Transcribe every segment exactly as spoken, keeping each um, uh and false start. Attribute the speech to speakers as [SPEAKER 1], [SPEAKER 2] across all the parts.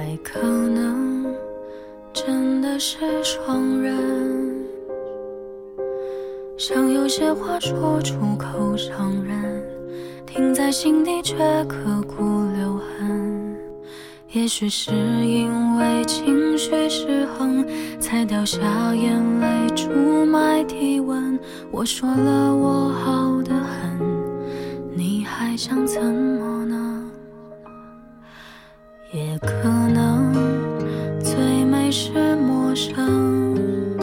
[SPEAKER 1] 爱可能真的是双人，想有些话说出口伤人，听在心底却刻骨留痕。也许是因为情绪失衡，才掉下眼泪出卖体温。我说了我好得很，你还想怎么呢？也可能最美是陌生，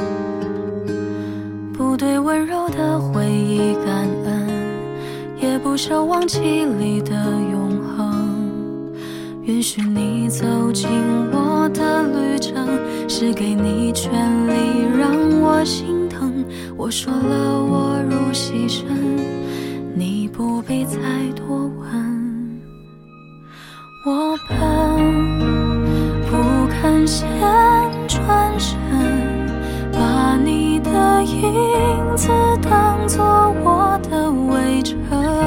[SPEAKER 1] 不对温柔的回忆感恩，也不奢望绮丽的永恒。允许你走进我的旅程，是给你权利让我心疼。我说了我如牺牲，你不必再多问。我笨，不肯先转身，把你的影子当作我的围城。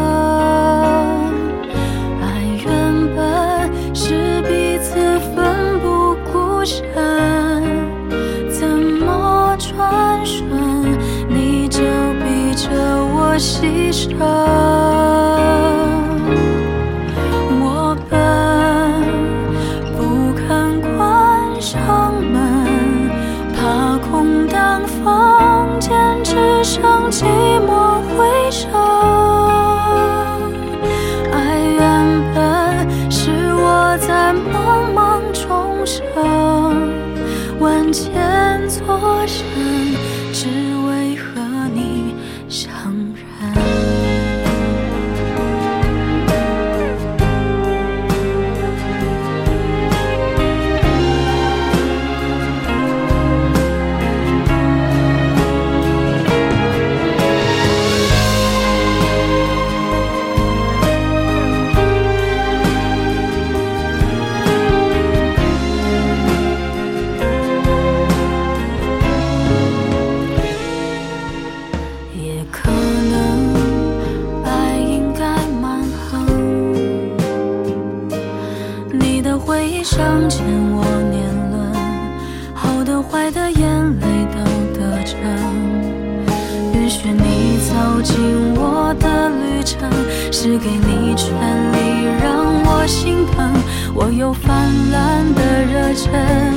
[SPEAKER 1] 爱原本是彼此奋不顾身，怎么转瞬你就逼着我牺牲。我笨，不肯关上门，怕空荡房间只剩寂寞回声。爱原本是我在茫茫众生万千作声，只为和你相认。回忆上千我年轮，好的坏的眼泪都得逞。允许你走进我的旅程，是给你权利让我心疼。我有泛滥的热忱，